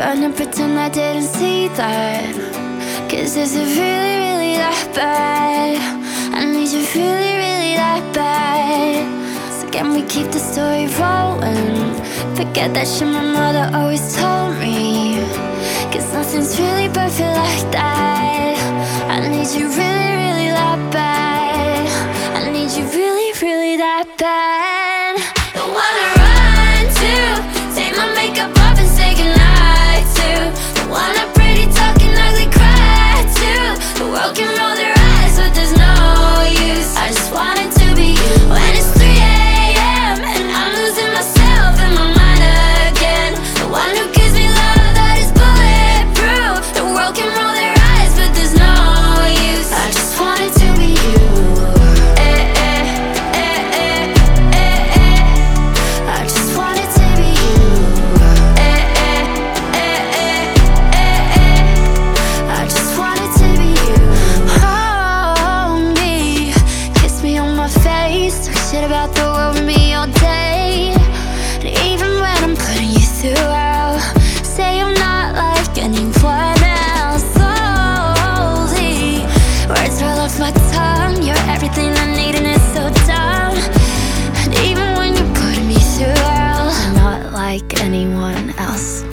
Gonna pretend I didn't see that. Cause is it really, really that bad? I need you really, really that bad. So can we keep the story rolling? Forget that shit my mother always told me. Cause nothing's really perfect like that. I need you really, really that bad. I need you really, really that bad. The one I run to, take my makeup off and say goodnight to. The one I pretty talking ugly cry to. The world can roll their eyes but there's no use. I just want it to be you. When it's 3 a.m. and I'm losing myself in my mind again. The one who gives me love that is bulletproof. The world can roll their eyes but there's no use. I just want it to be you. I just want it to be you. I just want it to be you. Hold me, kiss me on my face, talk shit about the world with me all day. And even when I'm putting you through hell, say I'm not like anyone else. Slowly, words roll off my tongue. You're everything I need and it's so dumb. And even when you're putting me through hell, I'm not like anyone else.